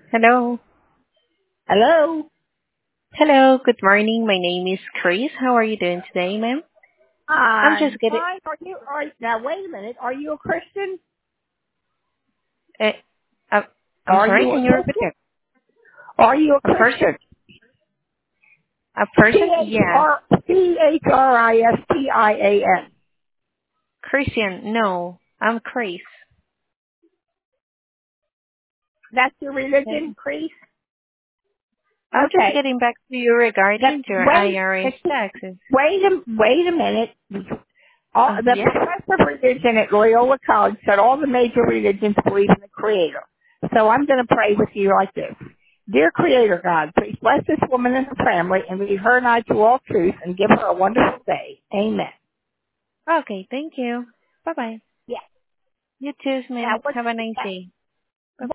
Hello. Hello? Hello. Good morning. My name is Chris. How are you doing today, ma'am? I'm just I'm getting. fine. Now wait a minute. Are you a Christian? Uh, uh, I'm Are sorry. you a Can you repeat Christian? that? Are you a A person? Christian? A person? Yes. Christian. Christian? No. I'm Chris. That's your Yeah. religion, Chris? I'm just Okay. getting back to you regarding your Wait, IRS taxes. wait a minute. The Yes. professor of religion at Loyola College said all the major religions believe in the Creator. So I'm going to pray with you like this. Dear Creator God, please bless this woman and her family and lead her and I to all truth and give her a wonderful day. Amen. Okay. Thank you. Bye bye. Yeah. You too, Now, ma'am. Have a nice day.